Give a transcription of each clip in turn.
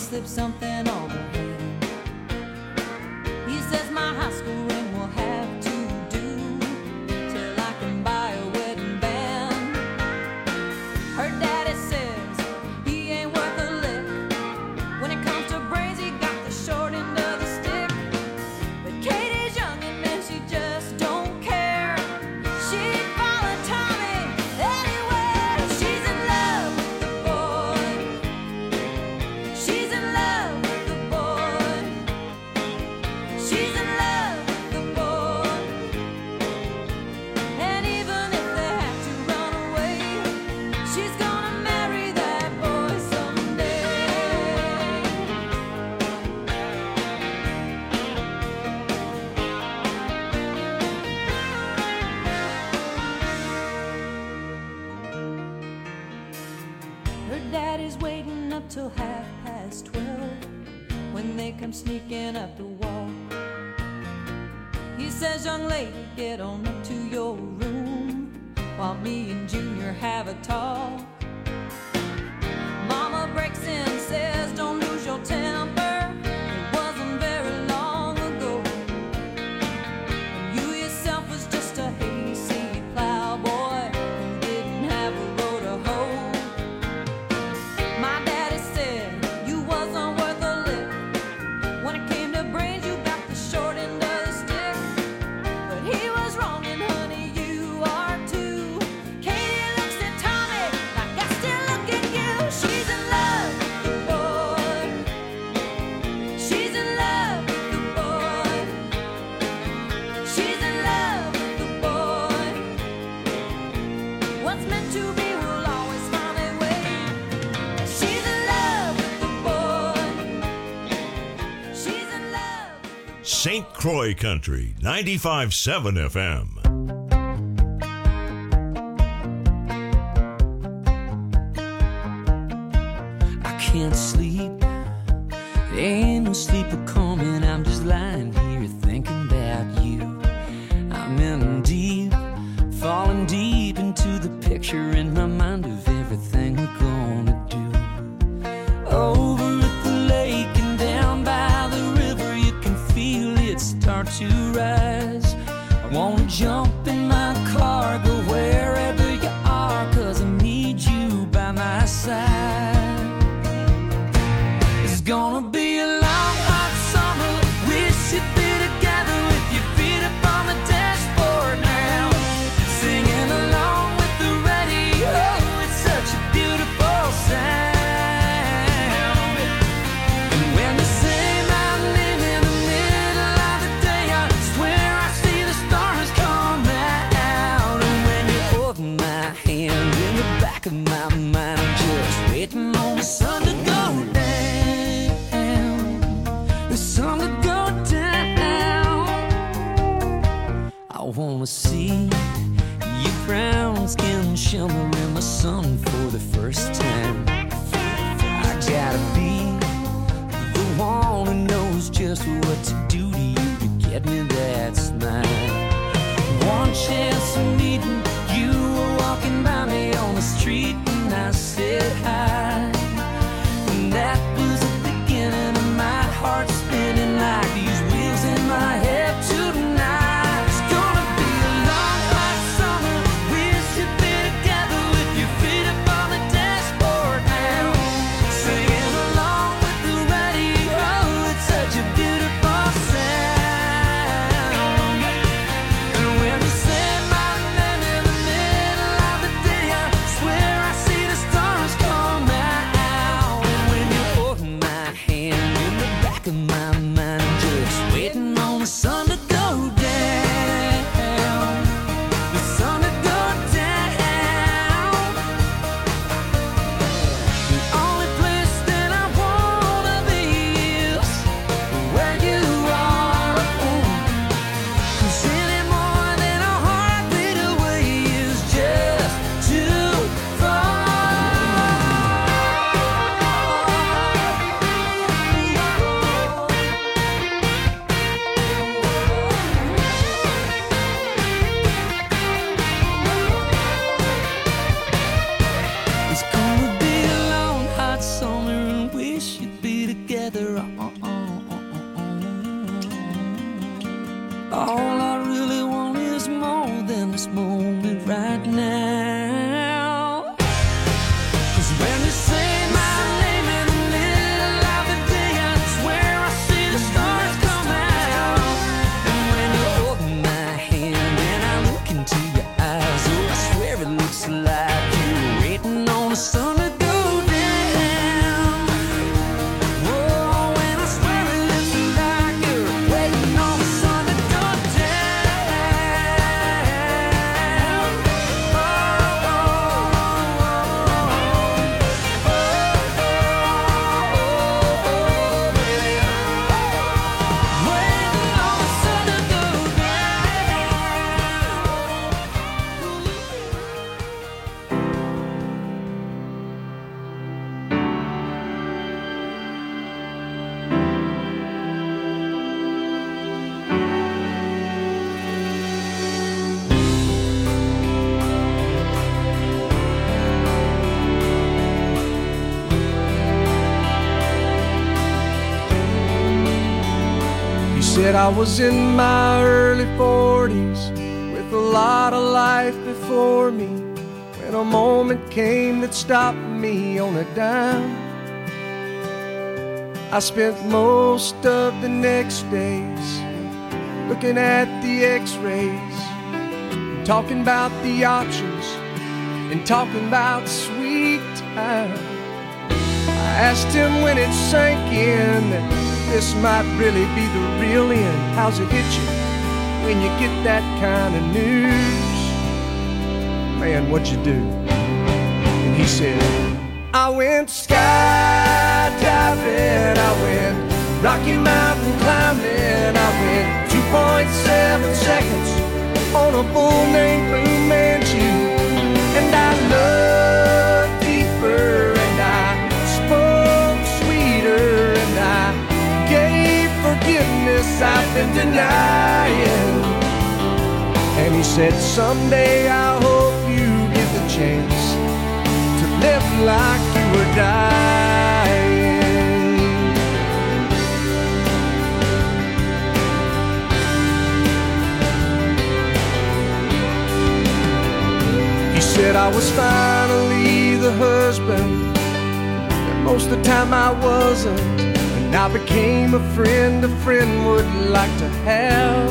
slipped something on her hand. He says my high school ring will have to do till I can buy a wedding band. Her daddy says he ain't worth a lick. When it comes to brains, he got the short end of the stick. But Katie's young and then she just don't care. She'd follow Tommy anywhere. She's in love with the boy. She's in love with the boy. She's in love with the boy. And even if they have to run away, she's gonna marry that boy someday. Her daddy's waiting up till 12:30 when they come sneaking up the wall. He says, young lady, get on up to your room while me and Junior have a talk. Mama breaks in and says, don't lose your temper. It wasn't very long ago when you yourself was just a hayseed plowboy who didn't have a road to hoe. My daddy said you wasn't worth a lick. When it came to brains, you got the short end of the stick. But he was wrong, and honey, you are too. Katie looks at Tommy like I still look at you. She's in love with the boy. She's in love with the boy. She's in love with the boy. What's meant to be will always find a way. She's in love with the boy. She's in love. St. Croix Country, 95.7 FM. I can't sleep. Ain't no sleeper coming. I'm just lying here thinking about you. I'm in deep, falling deep into the picture in my mind of everything we're gonna do. Over at the lake and down by the river, you can feel it start to rise. I wanna jump in my car, go wherever you are, 'cause I need you by my side. It's gonna be a long, hot summer. We should be together with your feet up on the dashboard now, singing along with the radio. It's such a beautiful sound. And when you say my name in the middle of the day, I swear I see the stars come out. And when you hold my hand in the back of my mind, I'm just waiting on the sun to go down. The sun to go down. I wanna see your brown skin shimmer in the sun for the first time. I gotta be the one who knows just what to do to you to get me that smile. One chance of meeting you, were walking by me on the street, and I said hi. And that was the beginning of my heart spinning like these wheels in my head tonight. It's gonna be a long, hot summer. We should be together with your feet up on the dashboard now, singing along with the radio. It's such a beautiful sound. And when you say my name in said I was in my early 40s with a lot of life before me, when a moment came that stopped me on a dime. I spent most of the next days looking at the x-rays, talking about the options and talking about sweet time. I asked him when it sank in that this might really be the real end. How's it hit you when you get that kind of news? Man, what'd you do? And he said, I went skydiving, I went Rocky Mountain climbing, I went 2.7 seconds on a bull named Fu Manchu. And I looked deeper and I spoke sweeter and I gave forgiveness I've been denying. And he said, someday I hope you get the chance to live like you were dying. He said I was finally the husband that most of the time I wasn't, and I became a friend would like to have.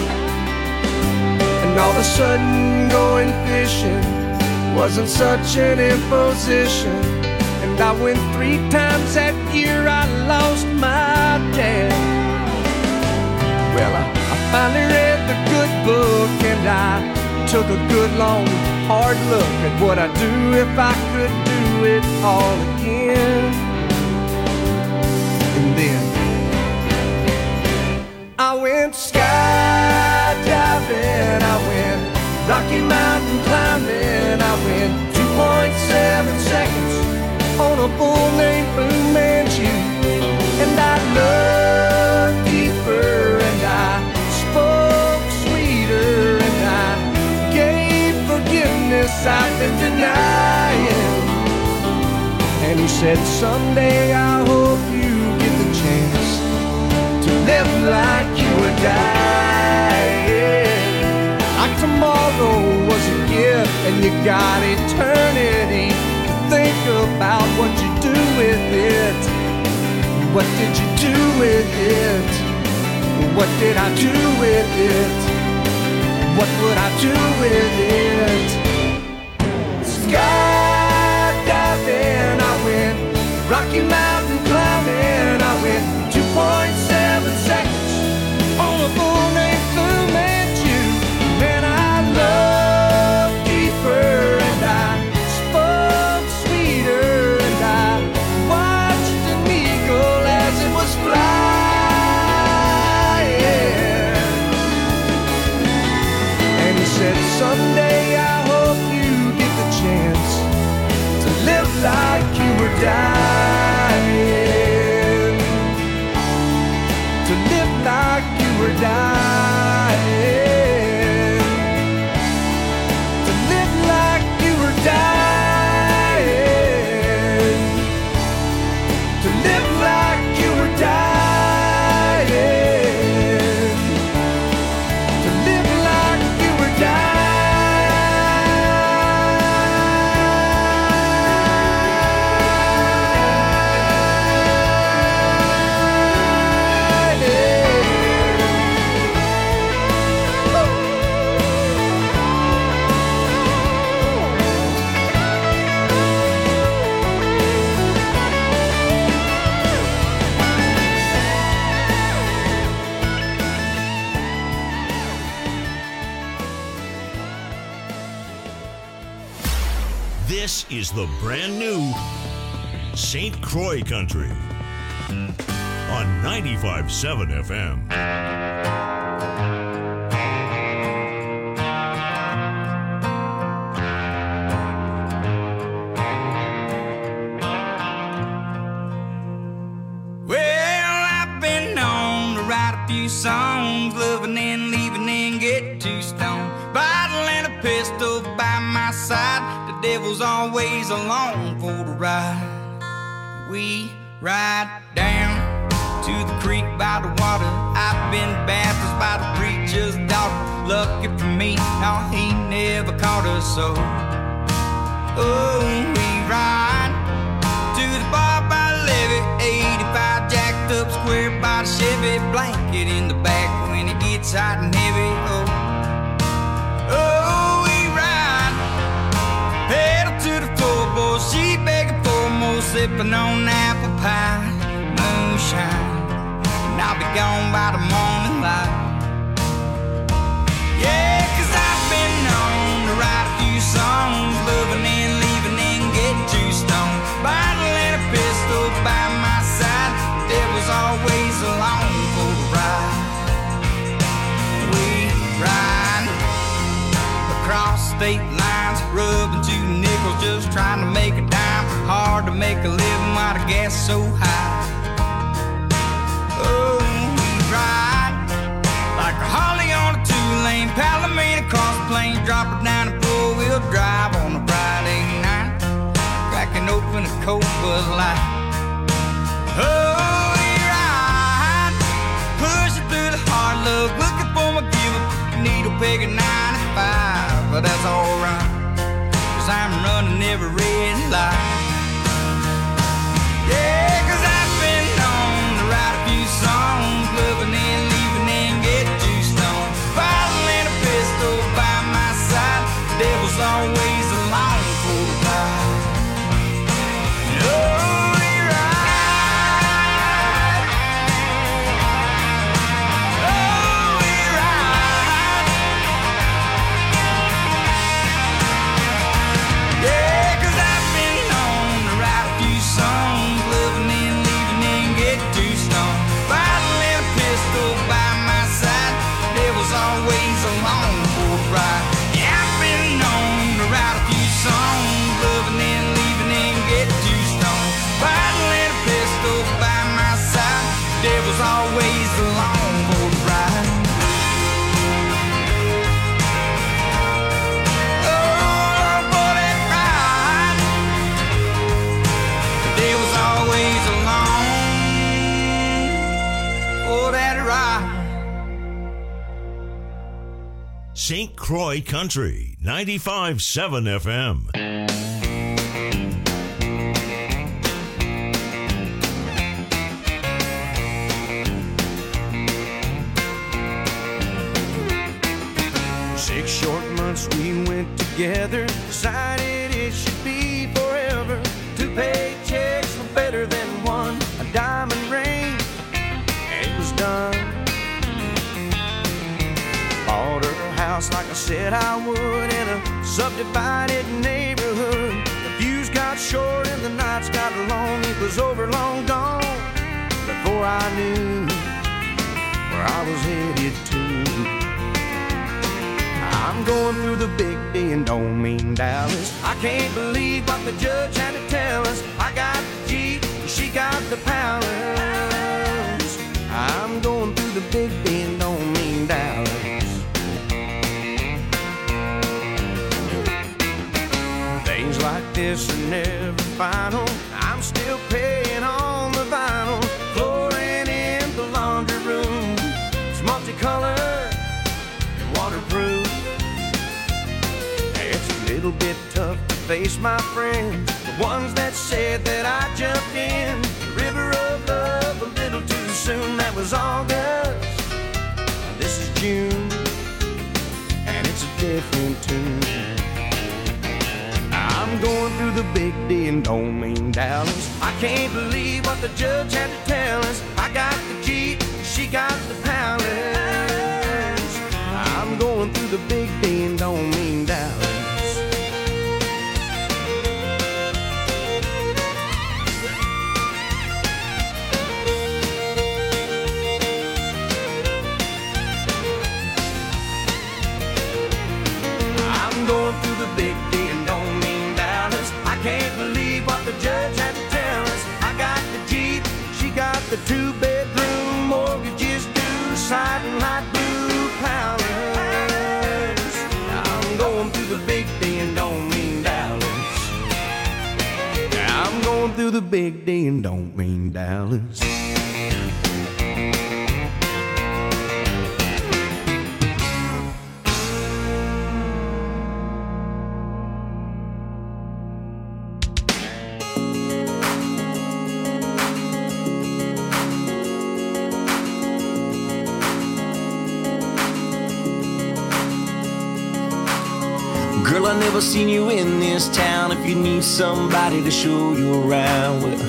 And all of a sudden going fishing wasn't such an imposition, and I went 3 times that year. I lost my dad. Well, I finally read the good book, and I took a good long hard look at what I'd do if I could do it all again. And then I went skydiving, I went Rocky Mountain climbing, I went 2.7 seconds on a bull named Fu Manchu. And I looked deeper and I spoke sweeter and I gave forgiveness I've been denying. And he said, someday I hope you get the chance to live like you were dying. Like tomorrow was a gift and you got eternity to think about what you do with it. What did you do with it? What did I do with it? What would I do with it? Skydiving, I went Rocky Mountain climbing, I went 2.7 seconds on a bull named Fu Manchu. And I looked deeper and I spoke sweeter and I watched an eagle as it was flying. And he said, someday I hope you get the chance to live like you were dying. To live like you were dying. To live like you were dying. To live like you were dying. To live like you were dying. This is the brand new St. Croix Country on 95.7 FM. Well, I've been known to write a few songs, loving and leaving and get too stoned. Bottle and a pistol by my side, the devil's always along for the ride. We ride down to the creek by the water. I've been baptized by the preacher's daughter. Lucky for me, no, he never caught us so. Oh, we ride to the bar by the levee, 85 jacked up square by the Chevy, blanket in the back when it gets hot and heavy. Oh, we ride, pedal to the floorboard, she begging for more, sipping on apple pie, moonshine, and I'll be gone by the morning light. Yeah, 'cause I've been known to write a few songs, loving and leaving and get too stoned. Bottle and a pistol by my side, there was always along for the ride. We ride across state lines, rubbing 2 nickels, just trying to make a dime. Hard to make a living while the gas so high. Oh, we ride like a Harley on a 2-lane, Palomino across the plains, drop it down a 4-wheel drive on a Friday night, cracking open a cold Bud Light. Oh, we ride, pushing through the hard luck, looking for my giver, needle peg at 95, but that's alright, 'cause I'm running every red light. Yeah, 'cause I've been known to write a few songs, loving and leaving and get too stoned. Bottle and a pistol by my side, devil's always along for the ride. Oh, we ride. Oh, we ride. Yeah, 'cause I've been known to write a few songs, loving and leaving and get too stoned. Bottle and a pistol by my side, devil's always along for the ride. Yeah, I've been known to write a few songs, loving and leaving and get too stoned. Bottle and a pistol by my side, devil's always along for the ride. Oh, for that ride, the devil's always along for that ride. St. Croix Country, 95.7 FM. 6 short months we went together, decided it should be forever. 2 paychecks were better than one, a diamond ring, and it was done. Bought her a house like I said I would, in a subdivided neighborhood. The views got short and the nights got long, it was over long gone before I knew where I was headed to. I'm going through the big D and don't mean Dallas. I can't believe what the judge had to tell us. I got the Jeep, she got the Palace. I'm going through the big D and don't mean Dallas. Things like this are never final. I'm still paying on the vinyl. Flooring in the laundry room, it's multicolored and waterproof. It's a little bit tough to face my friends, the ones that said that I jumped in the river of love a little too soon. That was August, this is June, and it's a different tune. I'm going through the big D and don't mean Dallas. I can't believe what the judge had to tell us. I got the Jeep, she got the Palace. I'm going through the big D and don't mean Dallas. I'm going through the big D and don't mean Dallas. I can't believe what the judge had to tell us. I got the Jeep, she got the 2-bedroom, mortgages due, siding light blue Palace. I'm going through the big D and don't mean Dallas. I'm going through the big D and don't mean Dallas. I never seen you in this town. If you need somebody to show you around, well,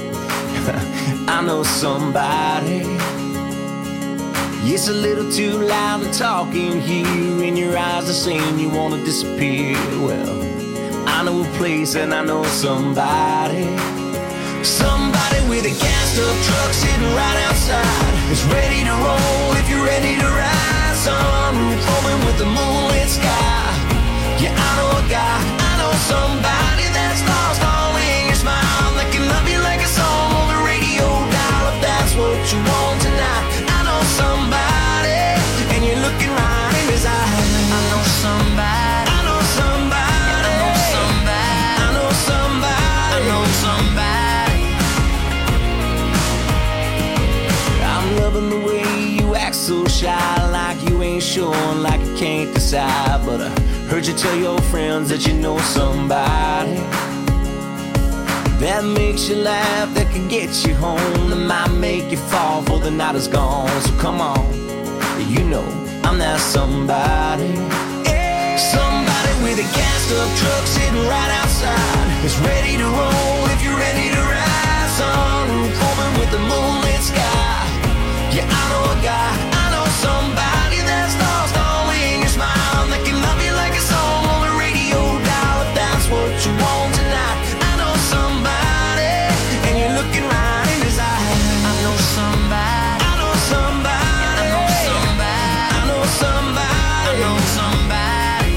I know somebody. It's a little too loud to talk in here, and your eyes are saying you wanna disappear. Well, I know a place and I know somebody. Somebody with a gassed up truck sitting right outside. It's ready to roll if you're ready to ride. Sunroof open with the moonlit sky. Yeah, I know a guy, I know somebody that's lost all in your smile, that can love you like a song on the radio dial. If that's what you want tonight, I know somebody, and you're looking right in his eyes. I know somebody, I know somebody, I know somebody, I know somebody, I know somebody. I'm loving the way you act so shy, like you ain't sure, like you can't decide. But I heard you tell your friends that you know somebody that makes you laugh, that can get you home, that might make you fall before the night is gone. So come on, you know I'm that somebody. Somebody with a gassed up truck sitting right outside. It's ready to roll if you're ready to ride. Sunroof open with the moonlit sky. Yeah, I know a guy, I know somebody that's lost all in your smile, that can love you like a song on the radio dial. If that's what you want tonight, I know somebody, and you're looking right in his eyes. I know somebody, I know somebody, I know somebody, I know somebody, I know somebody,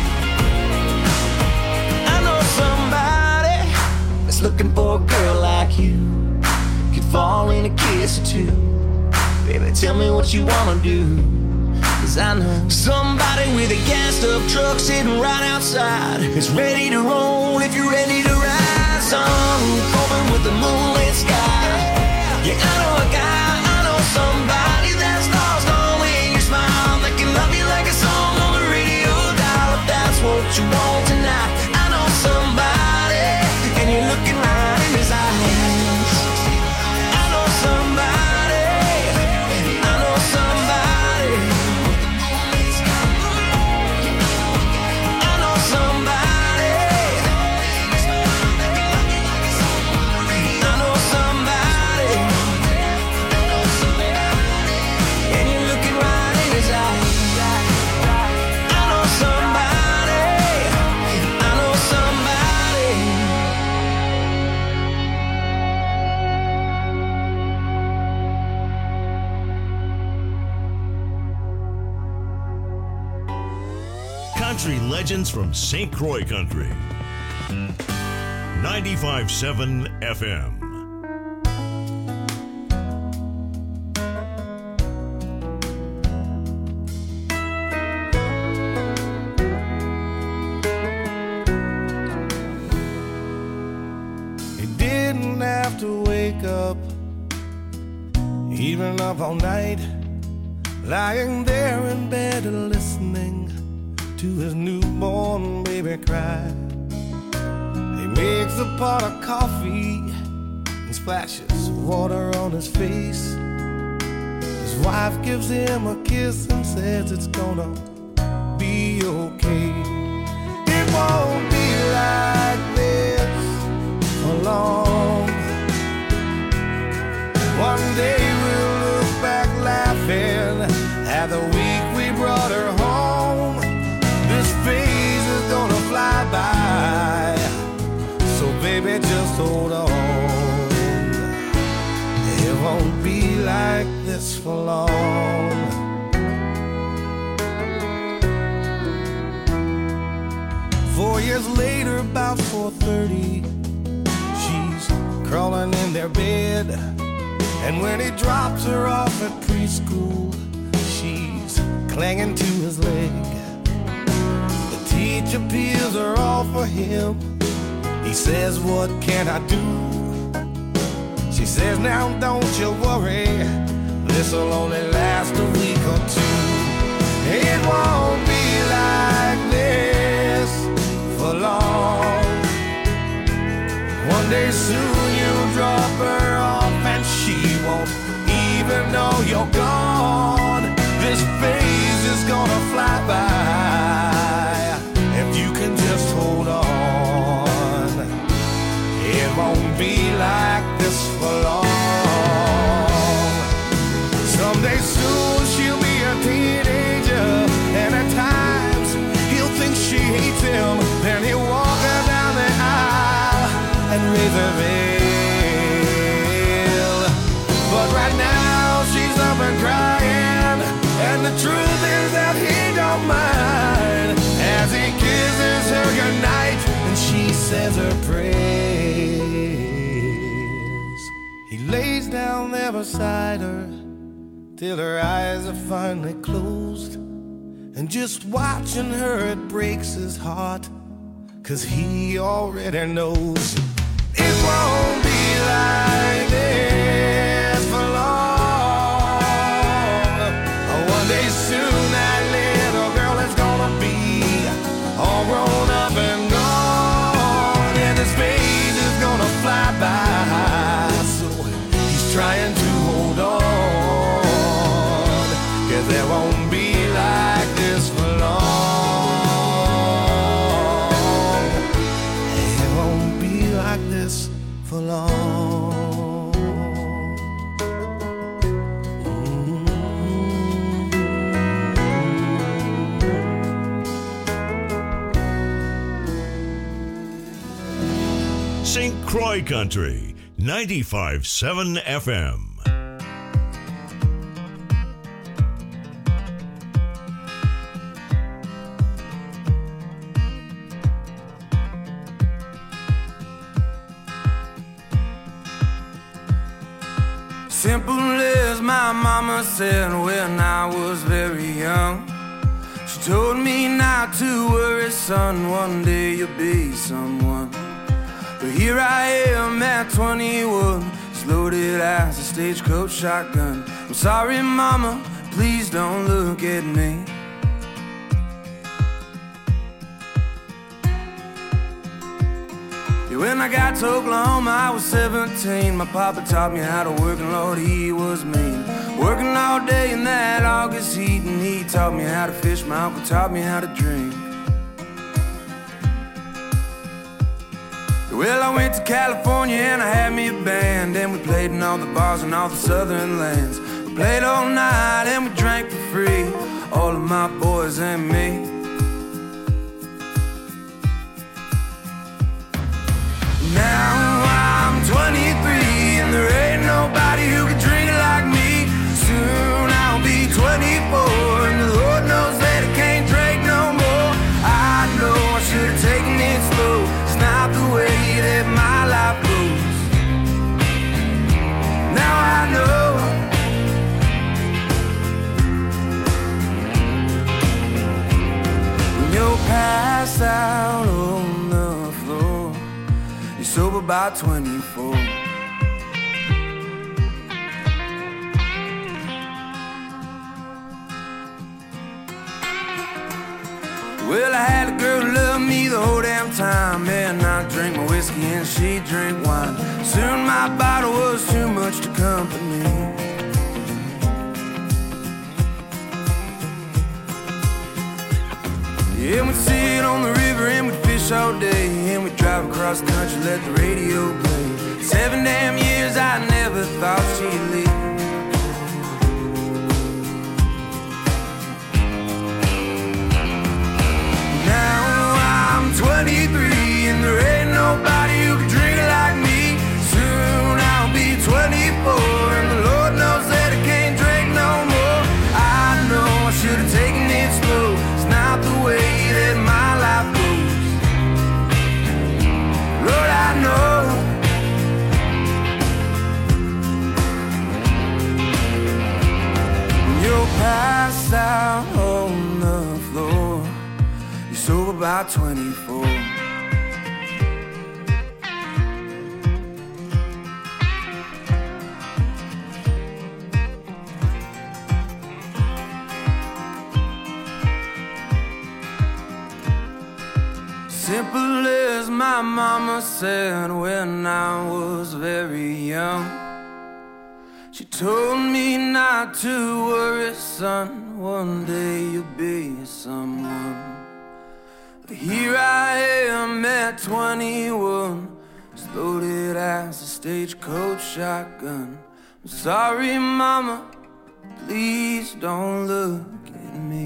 I know somebody that's looking for a girl like you, could fall in a kiss or two. Baby, tell me what you wanna do, 'cause I know somebody with a gassed up truck sitting right outside. It's ready to roll if you're ready to ride. Sunroof open with the moonlit sky. Yeah, I know a guy, I know somebody that's lost all in your smile, that can love you like a song on the radio dial. If that's what you want tonight, I know somebody, and you're looking right in his eyes. I know somebody. Country legends from St. Croix Country. 95.7 FM. He didn't have to wake up, even up all night, lying there in bed listening to his newborn baby cry. He makes a pot of coffee and splashes water on his face. His wife gives him a kiss and says it's gonna be okay. It won't be like this for long. One day we'll look back laughing at the week we brought her home. This phase is gonna fly by, so baby just hold on. It won't be like this for long. 4 years later, about 4:30, she's crawling in their bed, and when he drops her off at preschool, she's clinging to his leg. Teacher peels are all for him. He says, what can I do? She says, now don't you worry, this'll only last a week or two. It won't be like this for long. One day soon you'll drop her off and she won't even know you're gone. This phase is gonna fly by if you can pays her bill. But right now she's up and crying, and the truth is that he don't mind as he kisses her goodnight and she says her prayers. He lays down there beside her till her eyes are finally closed, and just watching her it breaks his heart, 'cause he already knows it won't be like this for long. One day soon that little girl is gonna be all grown up and gone, and his face is gonna fly by. So he's trying to hold on, 'cause there won't be like this for long. It won't be like this for long. St. Croix Country, 95.7 FM. Simple as my mama said when I was very young. She told me not to worry, son, one day you'll be someone. But here I am at 21, as loaded as a stagecoach shotgun. I'm sorry, mama, please don't look at me. When I got to Oklahoma, I was 17. My papa taught me how to work, and Lord, he was mean. Working all day in that August heat, and he taught me how to fish. My uncle taught me how to drink. Well, I went to California and I had me a band, and we played in all the bars and all the southern lands. We played all night and we drank for free, all of my boys and me. Now I'm 23 and there ain't nobody who can drink it like me. Soon I'll be 24 and the Lord knows that I can't drink no more. I know I should have taken it slow. It's not the way that my life goes. Now I know. When you're passed out on the floor, you're sober by 24. Well, I had a girl who loved me the whole damn time, and I drank my whiskey and she drank wine. Soon my bottle was too much to company. Yeah, we'd sit on the river and we'd fish all day, and we'd drive across the country, let the radio play. 7 damn years I never thought she'd leave. Now I'm 23 and there ain't nobody who can drink it like me. Soon I'll be 24 and the Lord knows that I can't drink no more. I know I should have taken it slow. It's not the way that my life goes. Lord, I know. When you're passed out on the floor, you're sober by 24. Simple as my mama said when I was very young. She told me not to worry, son, one day you'll be someone. But here I am at 21, as loaded as a stagecoach shotgun. I'm sorry, mama, please don't look at me.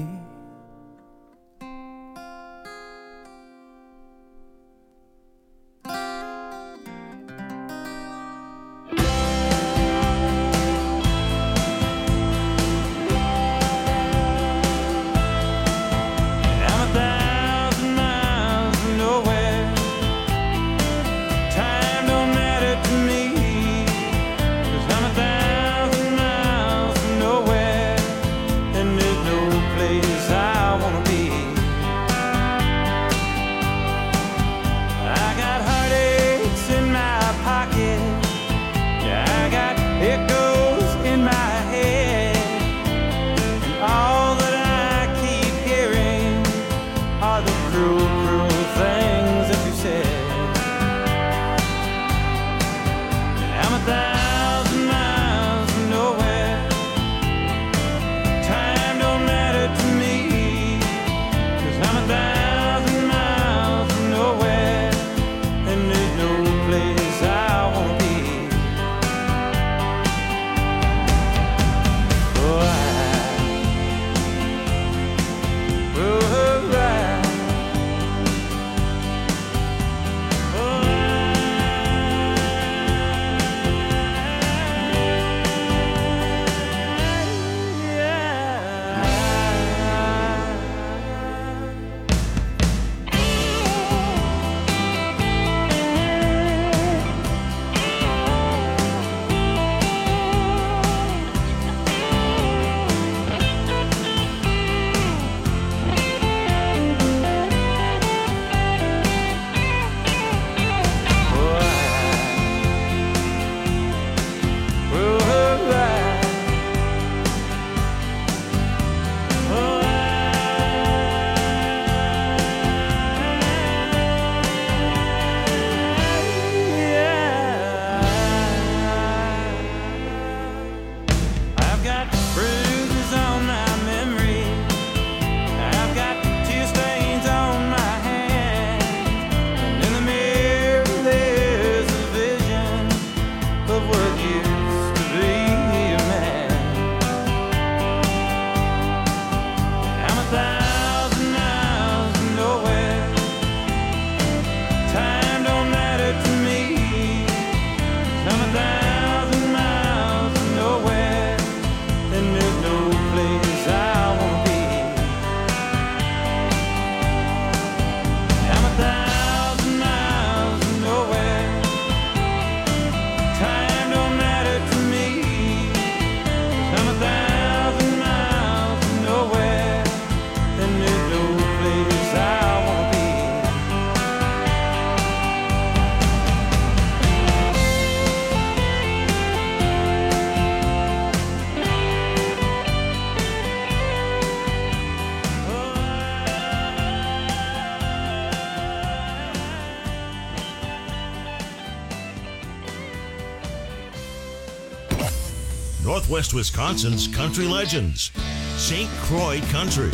Northwest Wisconsin's country legends. St. Croix Country.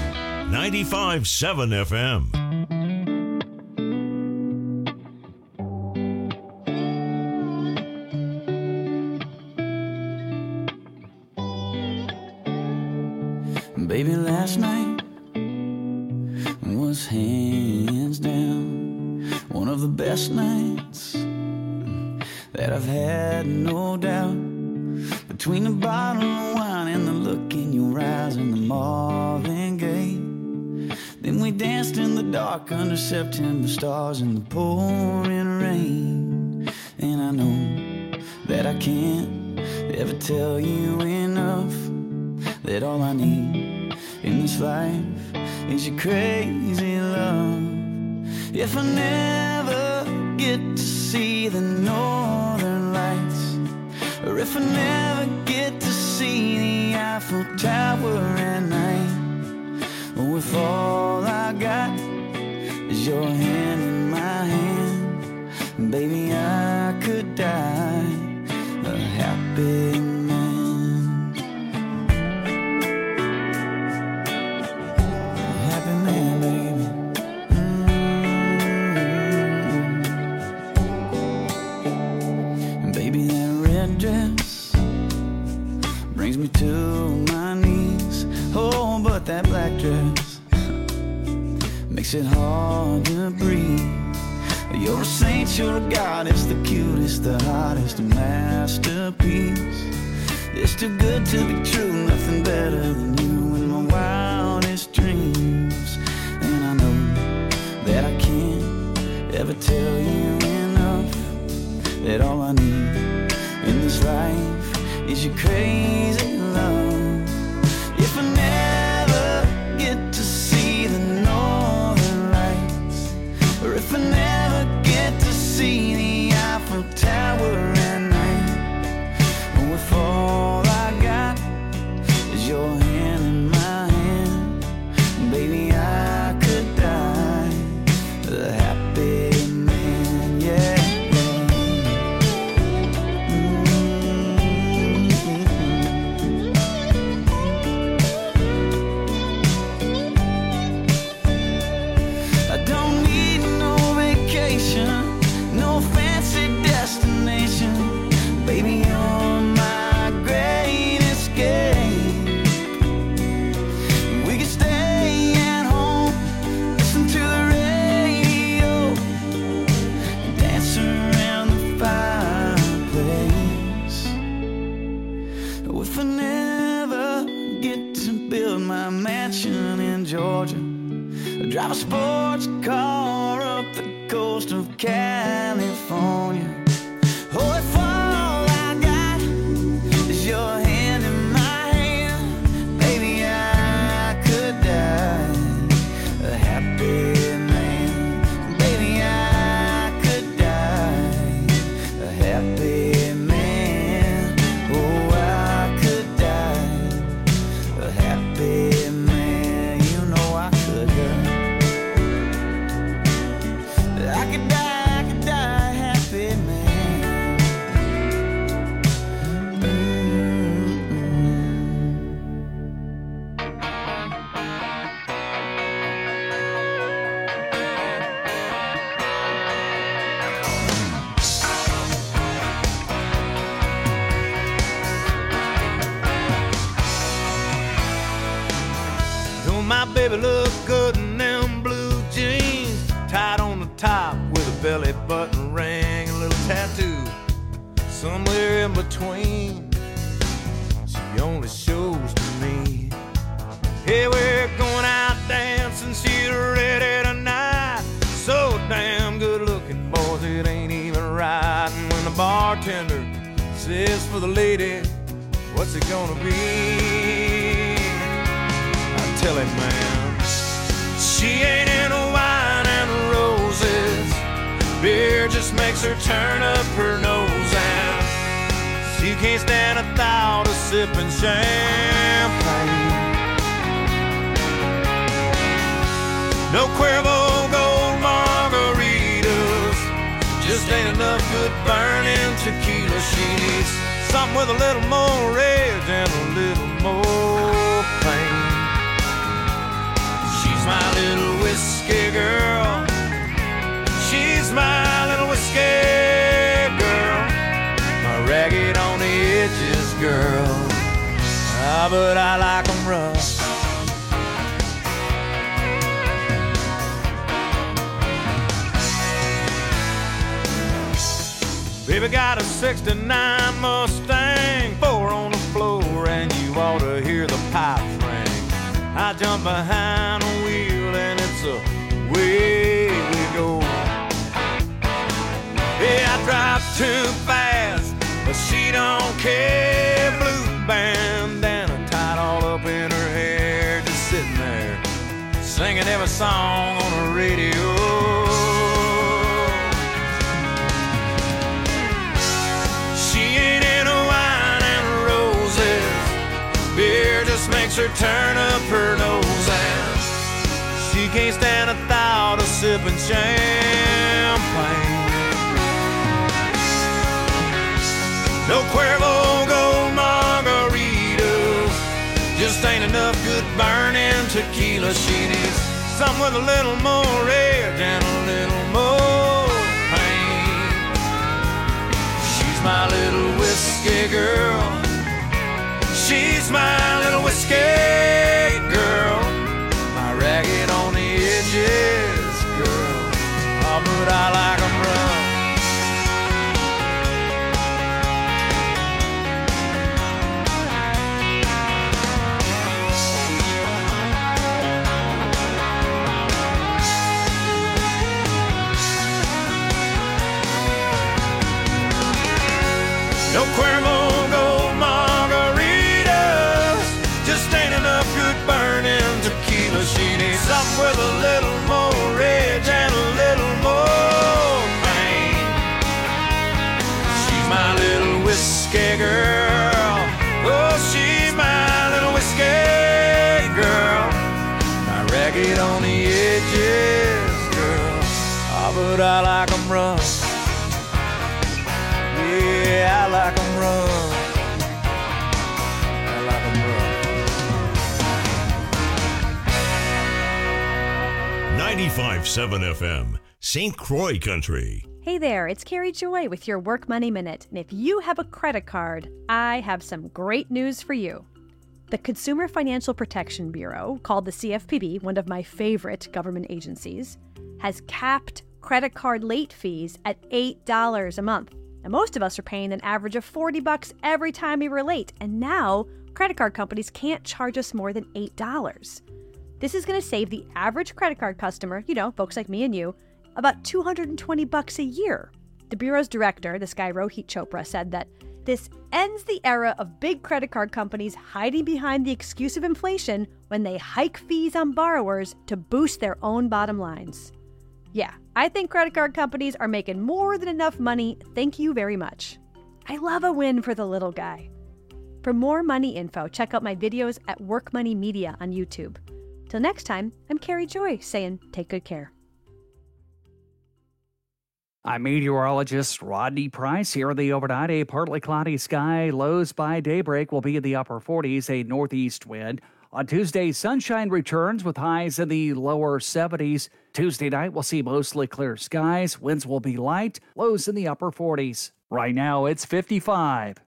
95.7 FM. Baby, last night was hands down one of the best nights that I've had, no doubt. Between the bottle of wine and the look in your eyes and the Marvin Gaye, then we danced in the dark under September stars in the pouring rain. And I know that I can't ever tell you enough that all I need in this life is your crazy love. If I never get to see the northern lights, or if I never get to see the Eiffel Tower at night, or if all I got is your hand in my hand, baby, I could die a happy man. Brings me to my knees. Oh, but that black dress makes it hard to breathe. You're a saint, you're a goddess, the cutest, the hottest, a masterpiece. It's too good to be true, nothing better than you in my wildest dreams. And I know that I can't ever tell you enough that all I need in this life is your crazy love. If I never get to see the northern lights, or if I never get to see the Eiffel Tower at night, or if all I got is your hand in my hand, baby, I could die a happy man, yeah. No fancy destination, baby, you're my great escape. We could stay at home, listen to the radio, dance around the fireplace. If I never get to build my mansion in Georgia, drive a sports car up the coast of California. Oh, if all I got is your hand in my hand, baby, I could die a happy man. Baby, I could die a happy man. Oh, I could die a happy man. You know I could die. I could die happy man. Don't my baby look good in them blue jeans, tied on the top with a belly button ring, a little tattoo somewhere in between. She only shows to me. Hey, we're going out dancing, she's ready tonight. So damn good looking, boys, it ain't even right. And when the bartender says for the lady, what's it gonna be? I tell him, man, she ain't into wine and roses. Beer just makes her turn up her nose, and she can't stand a thought of sipping champagne. No Cuervo Gold margaritas, just ain't enough good burning tequila. She's Something with a little more edge and a little more pain. She's my little whiskey girl. She's my little whiskey girl. My ragged on the edges girl. Ah, but I like 'em rough. Baby got a 69 Mustang, 4 on the floor, and you ought to hear the pipes ring. I jump behind the wheel and it's away we go. Yeah, I drive too fast, but she don't care. Blue bandana tied all up in her hair, just sitting there, singing every song on the radio. Makes her turn up her nose, and she can't stand the thought of sipping champagne. No Cuervo Gold margaritas, just ain't enough good burning tequila. She needs something with a little more edge and a little more pain. She's my little whiskey girl. She's my little whiskey girl, my ragged on the edges girl. Oh, but I like 'em rough. No Cuervo Gold margaritas, just ain't enough good burning tequila. She needs something with a little more edge and a little more pain. She's my little whiskey girl. Oh, she's my little whiskey girl, my ragged on the edges girl. Oh, but I like 'em rough. Yeah, I like 'em rough. I like 'em rough. 95.7 FM, St. Croix Country. Hey there, it's Carrie Joy with your Work Money Minute. And if you have a credit card, I have some great news for you. The Consumer Financial Protection Bureau, called the CFPB, one of my favorite government agencies, has capped credit card late fees at $8 a month. And most of us are paying an average of $40 every time we were late. And now, credit card companies can't charge us more than $8. This is going to save the average credit card customer, you know, folks like me and you, about $220 a year. The Bureau's director, this guy Rohit Chopra, said that this ends the era of big credit card companies hiding behind the excuse of inflation when they hike fees on borrowers to boost their own bottom lines. Yeah, I think credit card companies are making more than enough money. Thank you very much. I love a win for the little guy. For more money info, check out my videos at Work Money Media on YouTube. Till next time, I'm Carrie Joy saying take good care. I'm meteorologist Rodney Price here. The overnight, a partly cloudy sky. Lows by daybreak will be in the upper 40s, a northeast wind. On Tuesday, sunshine returns with highs in the lower 70s. Tuesday night, we'll see mostly clear skies. Winds will be light, lows in the upper 40s. Right now, it's 55.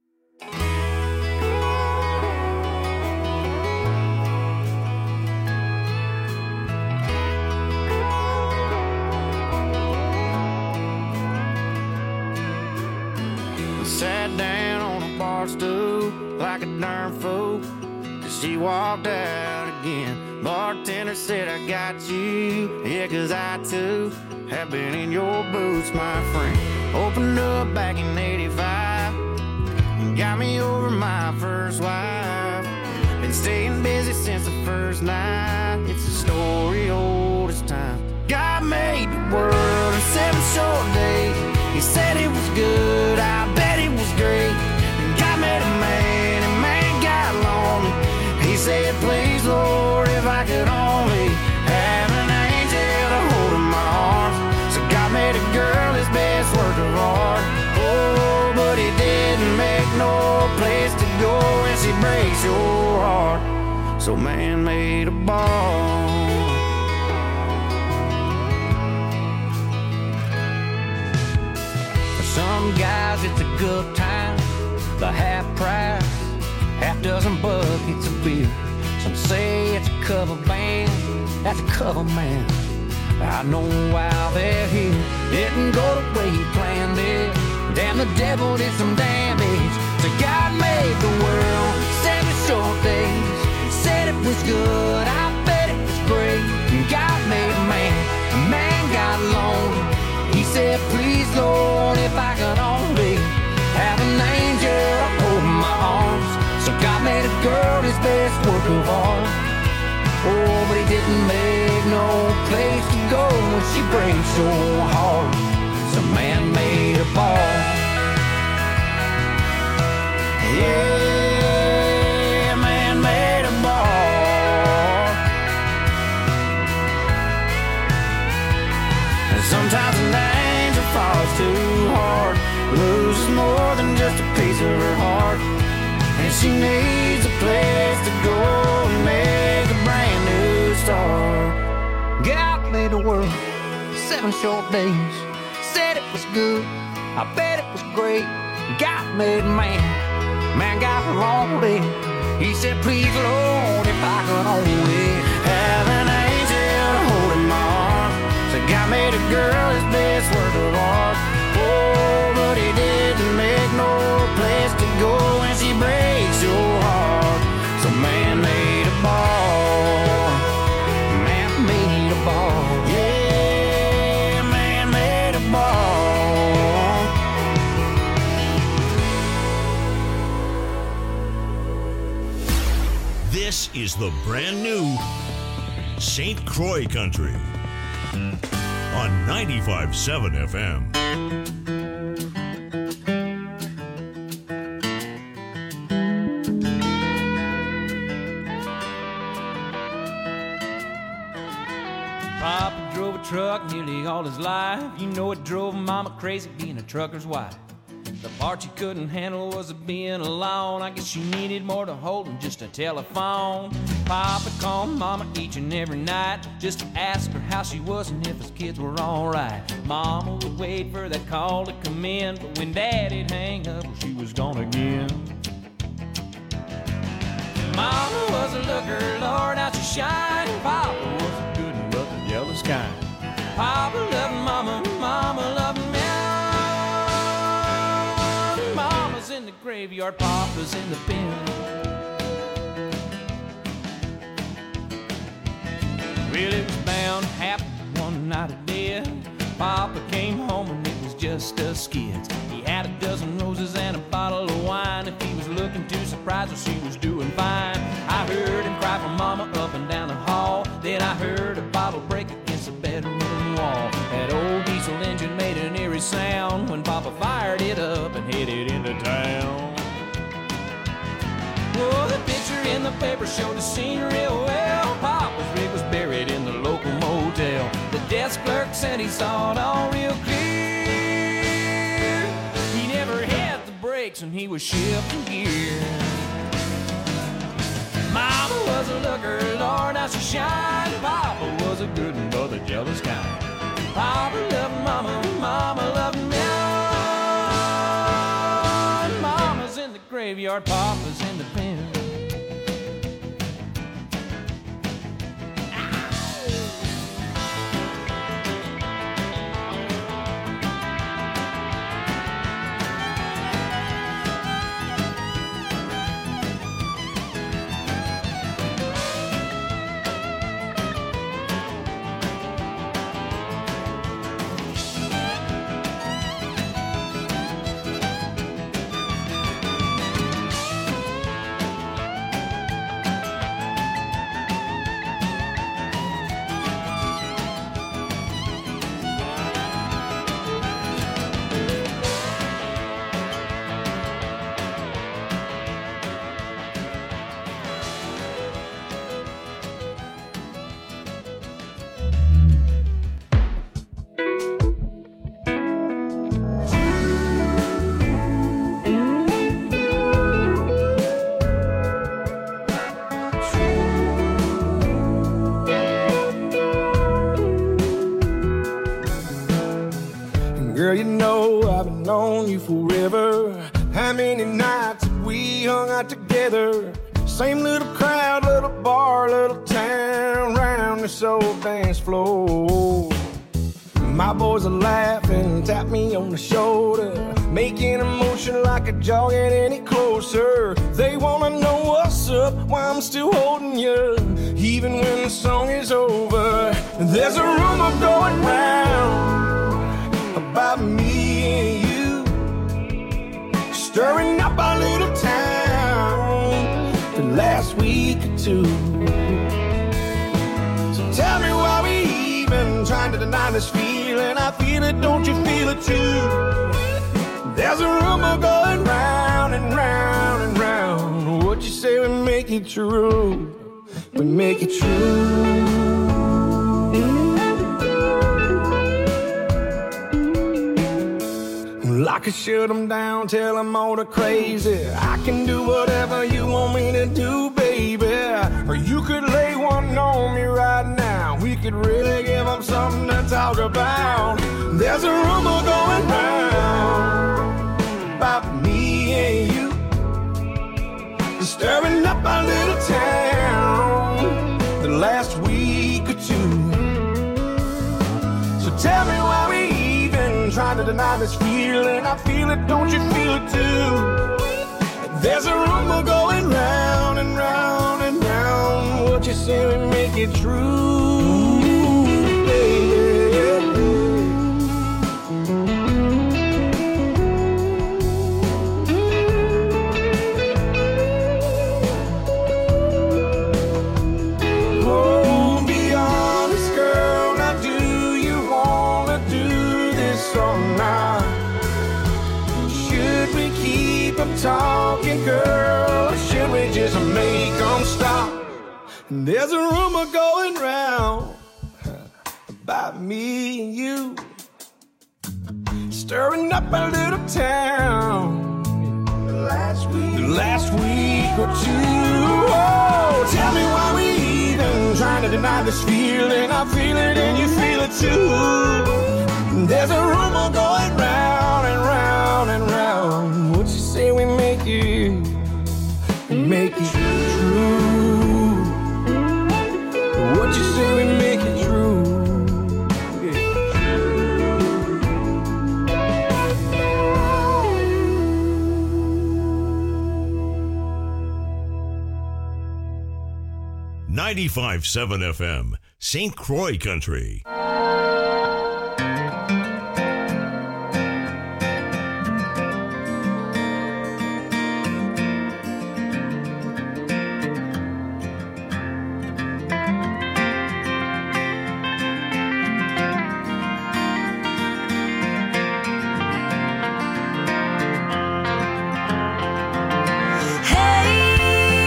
Sat down on a bar stool like a darn fool, 'cause she walked out again. Bartender said, I got you, yeah, 'cause I too have been in your boots, my friend. Opened up back in 85 and got me over my first wife. Been staying busy since the first night. It's a story old as time. God made the world in 7 short days. He said it was good, I bet it was great. And God made a man, and man got lonely. He said, please, Lord, if I could only have an angel to hold in my arms. So God made a girl his best work of art. Oh, but he didn't make no breaks your heart. So man made a ball. For some guys it's a good time, the half price, half dozen buckets of beer. Some say it's a cover band, that's a cover man. I know why they're here. Didn't go the way you planned it. Damn, the devil did some damage. So God made the world 7 short days. Said it was good, I bet it was great. God made man got lonely. He said, please Lord, if I could only have an angel holding my arms. So God made a girl his best work of art. Oh, but he didn't make no place to go when she breaks your heart. So man made a ball. Yeah, man made a ball. And sometimes an angel falls too hard, loses more than just a piece of her heart. And she needs a place to go and make a brand new start. God made the world 7 short days. Said it was good, I bet it was great. God made man got lonely. He said, please Lord, if I could only have an angel holding my arm. So God made a girl his best work of art. Oh, but he didn't make no place to go when she breaks your heart. So man made a ball. Man made a ball. Yeah, man made a ball. This is the brand new St. Croix Country on 95.7 FM. Papa drove a truck nearly all his life. You know it drove Mama crazy being a trucker's wife. The part she couldn't handle was being alone. I guess she needed more to hold than just a telephone. Papa called Mama each and every night just to ask her how she was and if his kids were alright. Mama would wait for that call to come in, but when Daddy'd hang up, well, she was gone again. Mama was a looker, Lord, how she shined. Papa was a good and but the jealous kind. Papa loved Mama, Mama loved me. Mama's in the graveyard, Papa's in the pen. Well, it was bound to happen one night of death. Papa came home and it was just us skids. He had a dozen roses and a bottle of wine. If he was looking too surprised, well, she was doing fine. I heard him cry for Mama up and down the hall. Then I heard a bottle break against the bedroom wall. That old diesel engine made an eerie sound when Papa fired it up and headed into town. Oh, the picture in the paper showed the scene real well. Papa's rig was buried in the local motel. The desk clerk said he saw it all real clear. He never had the brakes and he was shifting gear. Mama was a looker, Lord, how she shined. Papa was a good and but a jealous kind. Papa loved Mama, Mama loved me. Mama's in the graveyard, Papa's in the pen. you know I've been on you forever. How many nights have we hung out together? Same little crowd, little bar, little town, round this old dance floor. My boys are laughing, tap me on the shoulder, making a motion like a jog ain't any closer. They wanna know what's up, why I'm still holding you, even when the song is over. There's a rumor going round about me and you, stirring up our little town the last week or two. So tell me why we even trying to deny this feeling. I feel it, don't you feel it too? There's a rumor going round and round and round. What you say we make it true? We make it true. I could shut them down, tell them all the crazy. I can do whatever you want me to do, baby. Or you could lay one on me right now. We could really give them something to talk about. There's a rumor going round about me and you, stirring up our little town the last week or two. So tell me why we even trying to deny this feeling. I feel it, don't you feel it too? There's a rumor going round and round and round. What you say we make it true, baby. Oh, be honest, girl. Now, do you wanna do this or not? Should we keep them talking, girl, or should we just make them stop? There's a rumor going round about me and you, stirring up a little town the last week or two. Oh, tell me why we even trying to deny this feeling. I feel it and you feel it too. There's a rumor going round and round and round. What you say we make it true? What you say we make it true? 95.7 FM, St. Croix Country.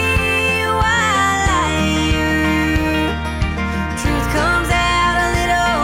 Truth comes out a little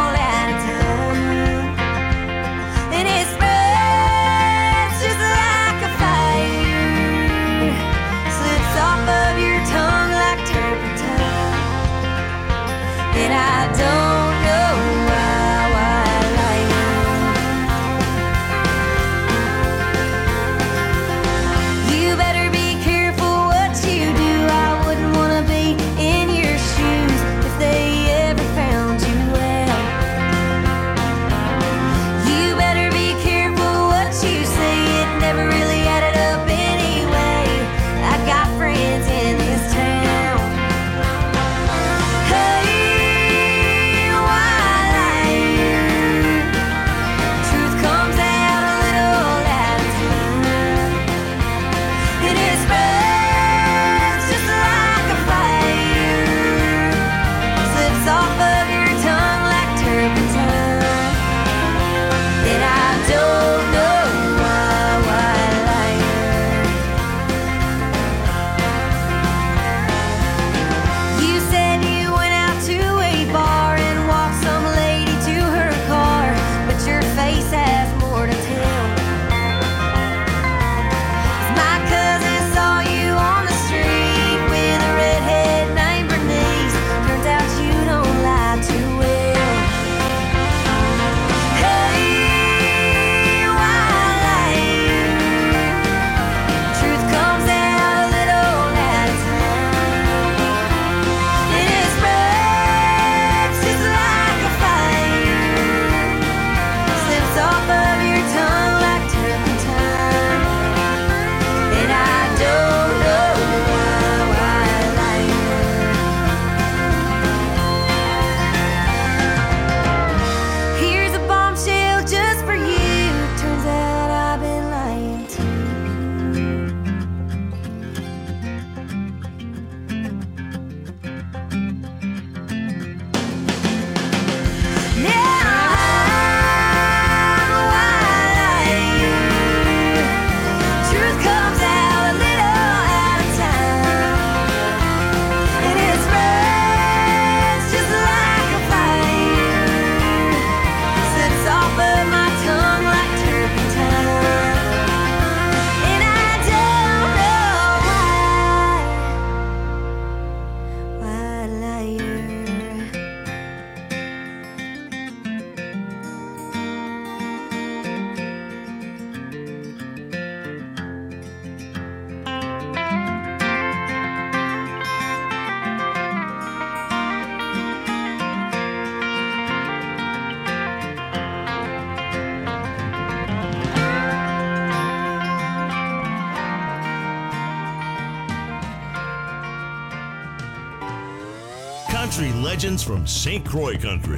country legends from St. Croix Country.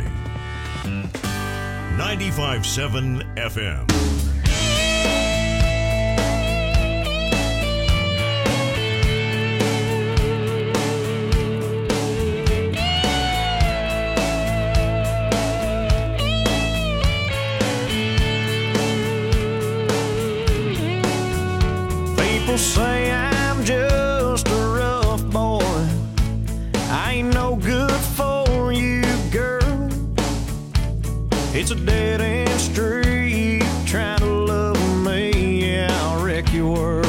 95.7 FM. People say I'm just a rough boy. I ain't no good for you, girl. It's a dead-end street. Trying to love me, yeah, I'll wreck your world.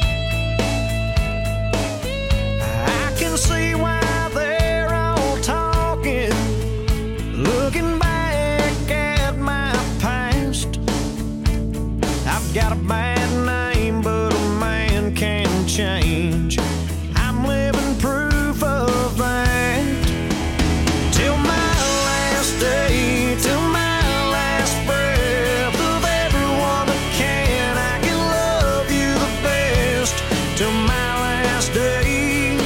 I can see why they're all talking, looking back at my past. I've got a bad name, but a man can change. I'm living proof of that. Till my last day, till my last breath of everyone that can, I can love you the best. Till my last day,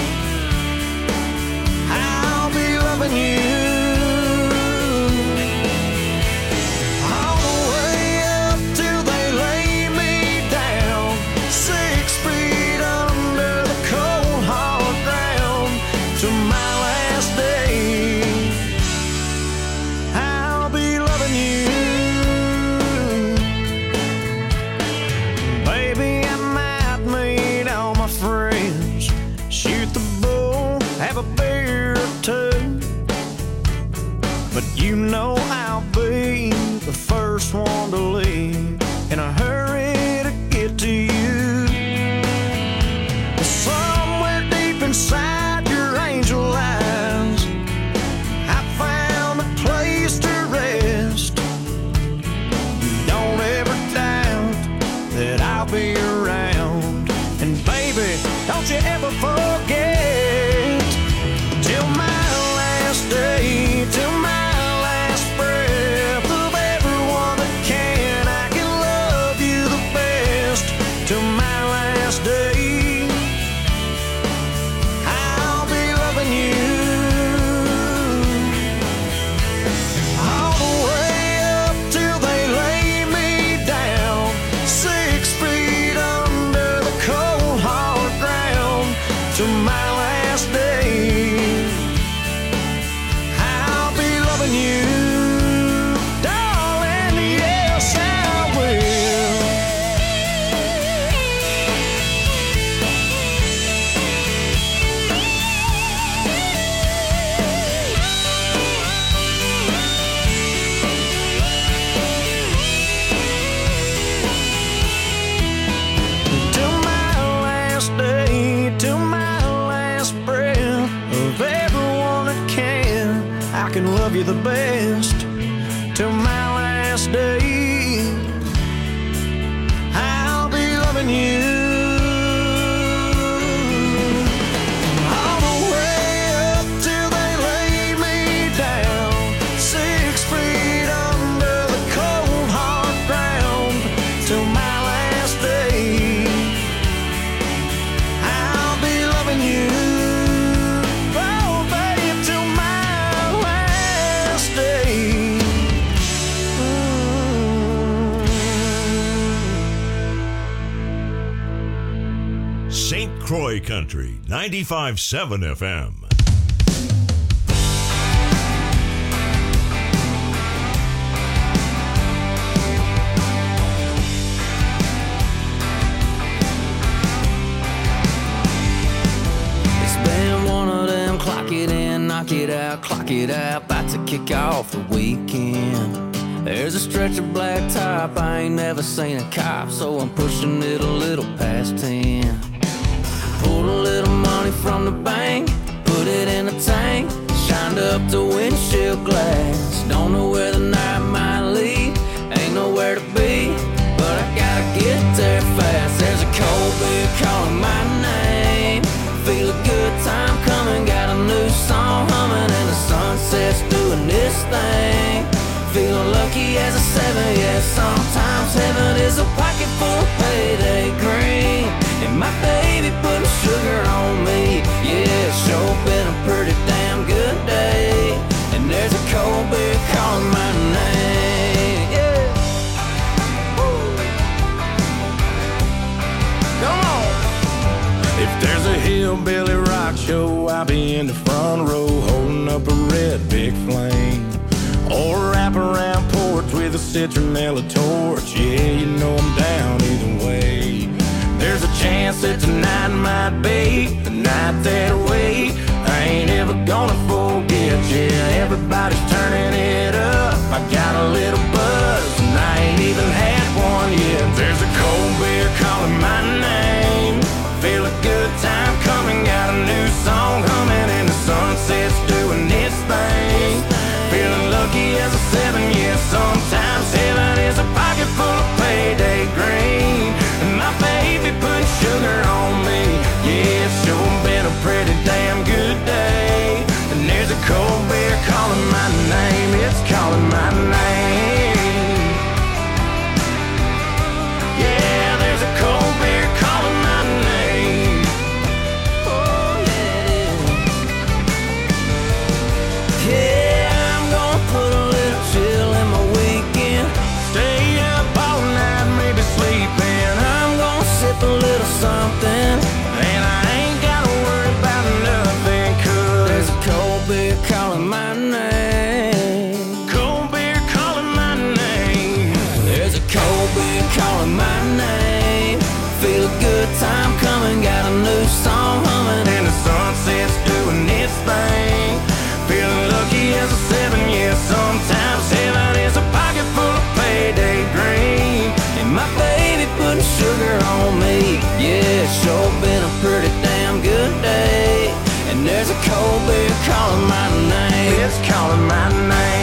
I'll be loving you. All the way up till they lay me down, 6 feet under the cold hard ground. Till my last day, I'll be loving you. Baby, I might meet all my friends, shoot the bull, have a beer or two, but you know I'll be the first one to leave, in a hurry to get to you. Somewhere deep inside your angel eyes, I found a place to rest. Don't ever doubt that I'll be around. And baby, don't you ever forget, till my last day, till my last breath of everyone that can, I can love you the best. Till my last day, I'll be loving you. All the way up till they lay me down, 6 feet under the cold hard ground. Till my last day, I'll be loving you, darling, yes I will. Till my last day, till my last breath of everyone that can, I can love you the best. Till my last day, I'll be loving you. All the way up till they lay me down, 6 feet under the cold hard ground. Till my last day, I'll be loving you. Oh, babe, till my last day. St. Croix Country, 95.7 FM. It's been one of them clock it in, knock it out, clock it out, about to kick off the weekend. There's a stretch of black top, I ain't never seen a cop, so I'm pushing it a little past 10. Pulled a little money from the bank, put it in a tank, shined up the windshield glass. Don't know where the night might lead, ain't nowhere to be, but I gotta get there fast. There's a cold beer calling my name, feel a good time coming, got a new song humming, and the sunset's doing this thing. Feeling lucky as a 7, yeah, sometimes heaven is a pocket full of payday green, and my baby putting sugar on me, yeah, it's sure been a pretty damn good day. hillbilly rock show, I'll be in the front row holding up a red big flame. Or wrap around porch with a citronella torch. Yeah, you know I'm down either way. There's a chance that tonight might be the night that way I ain't ever gonna forget. Yeah, everybody's turning it up. I got a little buzz and I ain't even had one yet. There's a cold beer calling my name. Feel a good time coming, got a new song humming, and the sunset's doing its thing. Feeling lucky as a 7, yeah, sometimes heaven is a pocket full of payday green. And my baby put sugar on me, yeah, it's sure been a pretty damn good day. And there's a cold beer calling my name, it's calling my name. Yeah, there's a cold beer calling my name. Oh yeah, yeah, I'm gonna put a little chill in my weekend. Stay up all night, maybe sleeping. I'm gonna sip a little something, and I ain't gotta worry about nothing, 'cause there's a cold beer calling my name. Cold beer calling my name. There's a cold beer calling my name. Feel a good time coming, got a new song humming, and the sunset's doing its thing. Feeling lucky as a 7, yeah, sometimes heaven is a pocket full of payday green. And my baby putting sugar on me, yeah, it's sure been a pretty damn good day. And there's a cold beer calling my name, it's calling my name.